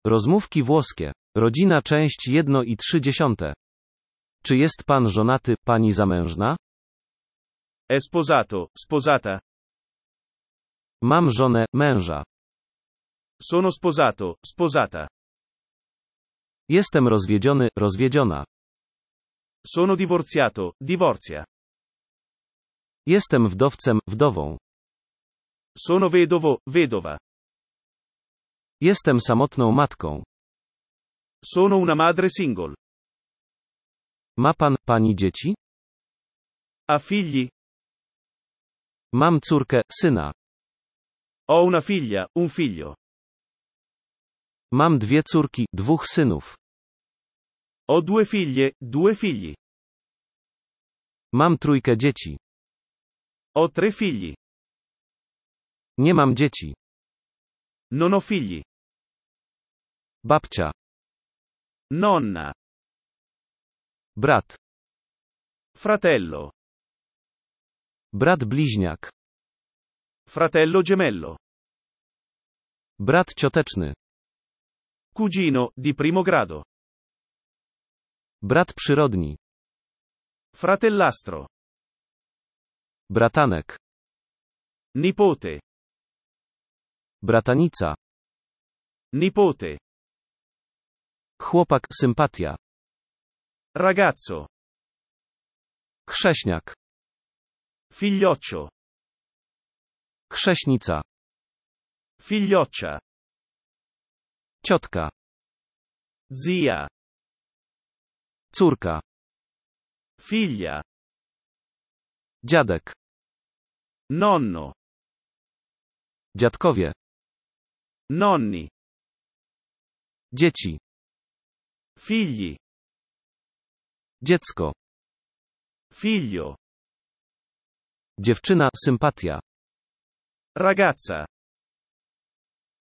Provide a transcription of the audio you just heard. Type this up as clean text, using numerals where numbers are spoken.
Rozmówki włoskie. Rodzina część 1,3. Czy jest pan żonaty, pani zamężna? È sposato, sposata. Mam żonę, męża. Sono sposato, sposata. Jestem rozwiedziony, rozwiedziona. Sono divorziato, divorzia. Jestem wdowcem, wdową. Sono vedovo, vedova. Jestem samotną matką. Sono una madre single. Ma pan, pani dzieci? Ha figli? Mam córkę, syna. Ho una figlia, un figlio. Mam dwie córki, dwóch synów. Ho due figlie, due figli. Mam trójkę dzieci. Ho tre figli. Nie mam dzieci. Non ho figli. Babcia. Nonna. Brat. Fratello. Brat bliźniak. Fratello gemello. Brat cioteczny. Cugino, di primo grado. Brat przyrodni. Fratellastro. Bratanek. Nipote. Bratanica. Nipote. Chłopak, sympatia. Ragazzo. Chrześniak. Figlioccio. Chrześnica. Figlioccia. Ciotka. Zia. Córka. Figlia. Dziadek. Nonno. Dziadkowie. Nonni. Dzieci. Figli. Dziecko. Figlio. Dziewczyna, sympatia. Ragazza.